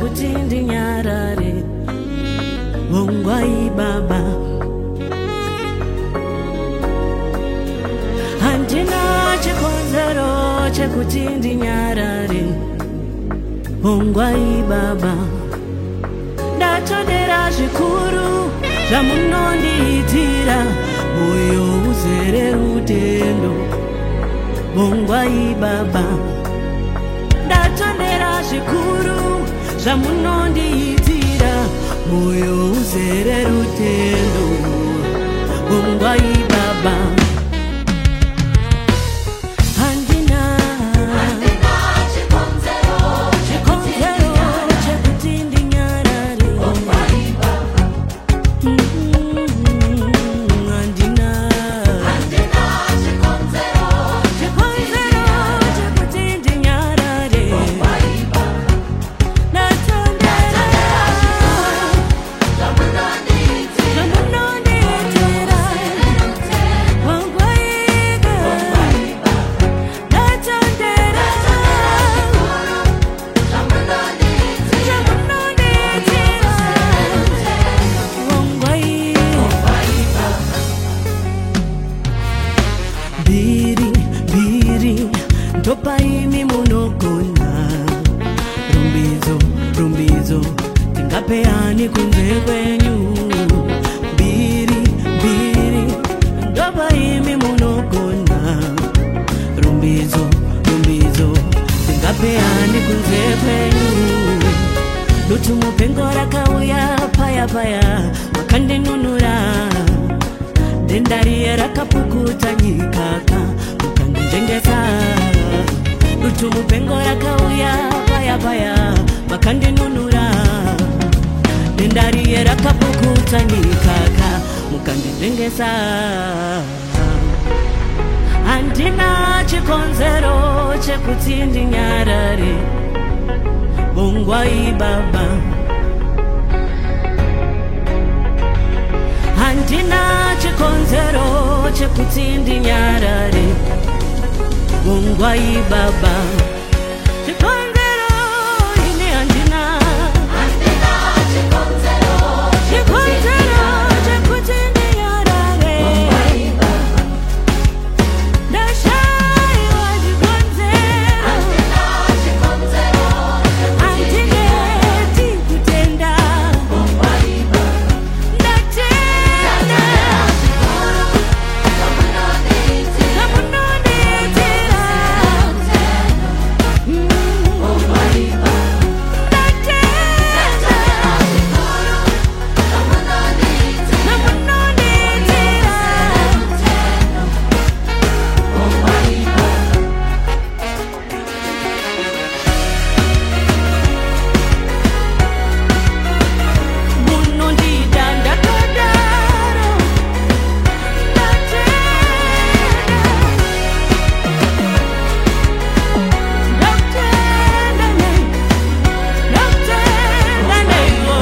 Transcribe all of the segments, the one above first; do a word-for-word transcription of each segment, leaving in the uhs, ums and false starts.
chekuti ndinyarare. Bongwai baba, handina chikonzero chekuti ndinyarare. Bongwai baba, ndatondera zvikuru zvamunondiitira, moyo uzere rutendo. Bongwai baba, ndatondera zvikuru zvamunondiitira, moyo uzere rutendo. Bongwai baba, biri biri ndopaimi munogona. Rumbidzo rumbidzo tingapeani kunze kwenyu. Biri biri ndopaimi munogona. Rumbidzo rumbidzo tingapeani kunze kwenyu. Dutu mupengo rakauya paya paya makandinunura. Dendari rakapukuta nyikaka mukandijengesa. Dutu mupengo rakauya paya paya makandinunura. Dendari rakapukuta nyikaka mukandijengesa. Handina chikonzero chekuti ndinyarare. Bongwai baba, handina chikonzero chekuti ndinyarare. Bongwai baba, chikonzero ine handina. Handina chikonzero chikonzero chekuti ndinyarare. Bongwai baba, ndashaiwa chikonzero. Handina chikonzero handineti kutenda. Bongwai baba, ndatenda zamunondiitira. Mm. Bongwai baba, ndatenda zamunondiitira. Bongwai baba, munondida ndakadaro. Ndatenda ndatenda nei ndatenda neiwo.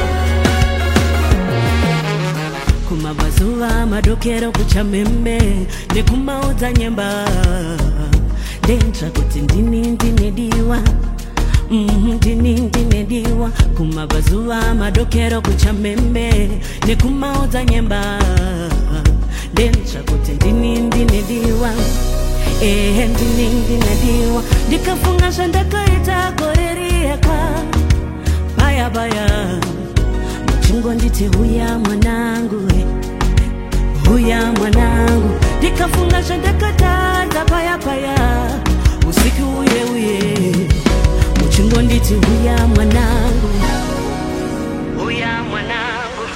Kumavazuva madokero kuchameme nekumaudza nyemba. Ndentsva kuti ndini ndinediwa. Mhm, ndini ndinediwa. Kumavazuva madokero kuchameme nekumaudza nyemba. Ndentsva kuti ndini ndinediwa. Ehe, ndini ndinediwa. Ndikafunga zvandakaita gore rieka baya baya. Muchingonditi huya mwanangu, eh, huya mwanangu. Ndikafunga zvandakatadza paya paya. Usiku uye uye muchingonditi huya mwanangu, huya mwanangu.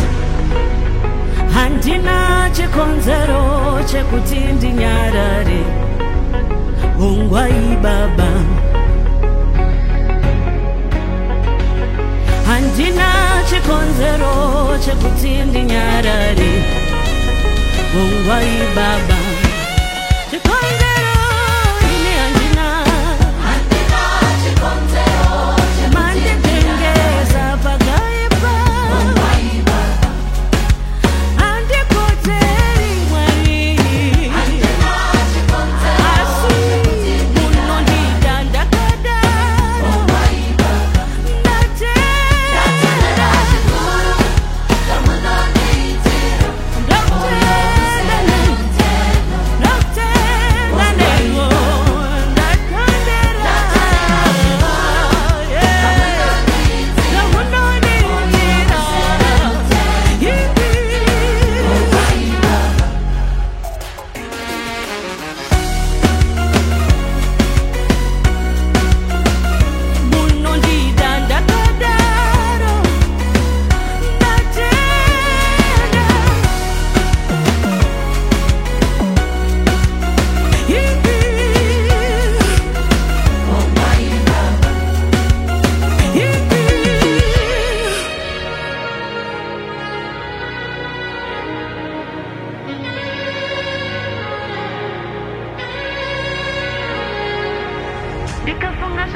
Handina chikonzero chekuti ndinyarare. Bongwai baba, handina chikonzero chekuti ndinyarare. Bongwai baba, chikonzero ine handina. Handina chikonzero manditengesa pakaipa. Bongwai baba, handikoteri mwari. Handina chikonzero asi munondida ndakadaro. Bongwai baba, ndatenda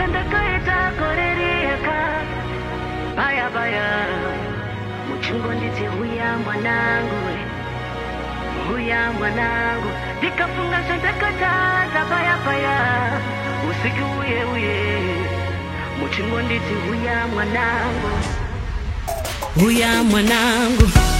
sandakaita korereka baya baya muchungo nditi huya mwanangu huya mwanangu nikafunga sandakata baya baya usiku uye uye muchungo nditi huya mwanangu huya mwanangu